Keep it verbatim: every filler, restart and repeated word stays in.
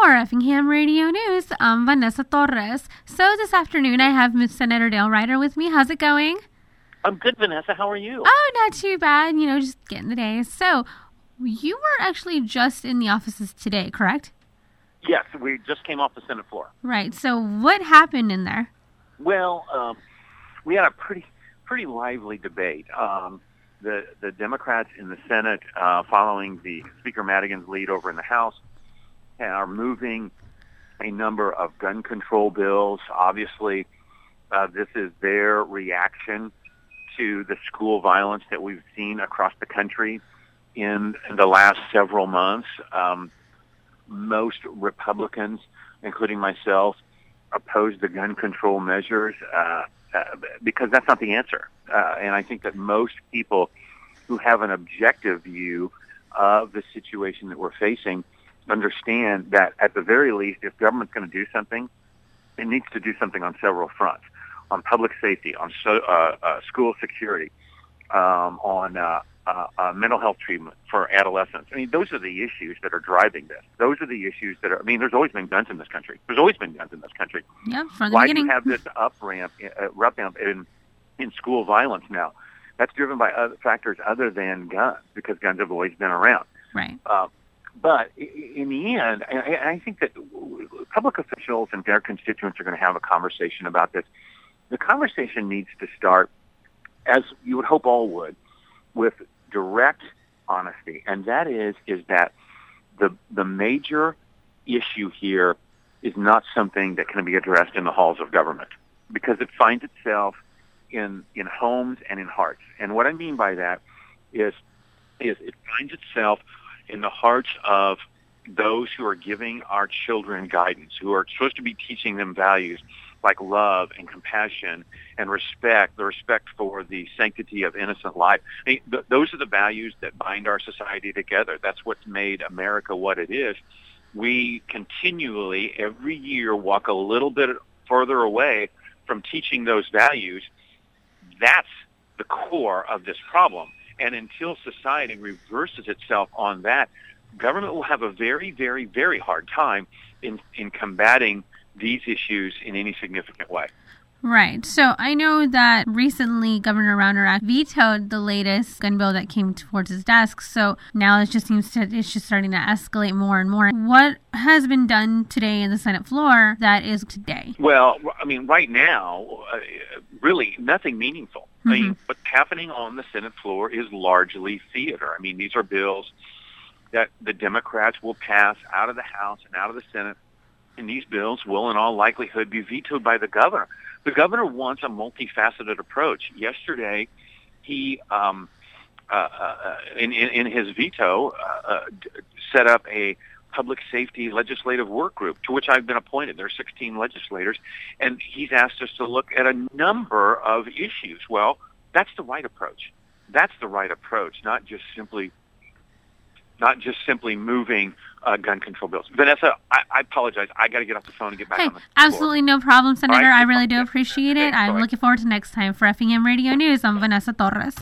For Effingham Radio News, I'm Vanessa Torres. So this afternoon I have Miz Senator Dale Ryder with me. How's it going? I'm good, Vanessa. How are you? Oh, not too bad. You know, just getting the day. So you were actually just in the offices today, correct? Yes, we just came off the Senate floor. Right. So what happened in there? Well, um, we had a pretty pretty lively debate. Um, the the Democrats in the Senate, uh, following the Speaker Madigan's lead over in the House, are moving a number of gun control bills. Obviously, uh, this is their reaction to the school violence that we've seen across the country in, in the last several months. Um, most Republicans, including myself, oppose the gun control measures uh, uh, because that's not the answer. Uh, and I think that most people who have an objective view of the situation that we're facing understand that at the very least, if government's going to do something, it needs to do something on several fronts: on public safety, on so, uh, uh, school security, um, on uh, uh, uh, mental health treatment for adolescents. I mean, those are the issues that are driving this. Those are the issues that are. I mean, there's always been guns in this country. There's always been guns in this country. Yeah, from the Why beginning. do you have this up ramp, uh, up ramp in in school violence now? That's driven by other factors other than guns, because guns have always been around. Right. Uh, But in the end, I think that public officials and their constituents are going to have a conversation about this. The conversation needs to start, as you would hope all would, with direct honesty. And that is, is that the the major issue here is not something that can be addressed in the halls of government, because it finds itself in in homes and in hearts. And what I mean by that is, is it finds itself in the hearts of those who are giving our children guidance, who are supposed to be teaching them values like love and compassion and respect, the respect for the sanctity of innocent life. I mean, th- those are the values that bind our society together. That's what's made America what it is. We continually, every year, walk a little bit further away from teaching those values. That's the core of this problem. And until society reverses itself on that, government will have a very, very, very hard time in, in combating these issues in any significant way. Right. So I know that recently Governor Rauner vetoed the latest gun bill that came towards his desk. So now it just seems to it's just starting to escalate more and more. What has been done today in the Senate floor that is today? Well, I mean, right now, uh, really nothing meaningful. Mm-hmm. I mean, what's happening on the Senate floor is largely theater. I mean, these are bills that the Democrats will pass out of the House and out of the Senate, and these bills will in all likelihood be vetoed by the governor. The governor wants a multifaceted approach. Yesterday, he, um, uh, uh, in, in, in his veto, uh, uh, set up a public safety legislative work group, to which I've been appointed. There are sixteen legislators, and he's asked us to look at a number of issues. Well, that's the right approach. That's the right approach, not just simply not just simply moving uh, gun control bills. Vanessa, I, I apologize. I got to get off the phone and get back hey, on the floor. Absolutely no problem, Senator. Right? I really do appreciate it. Okay, I'm sorry. looking forward to next time. For Effingham Radio News, I'm Vanessa Torres.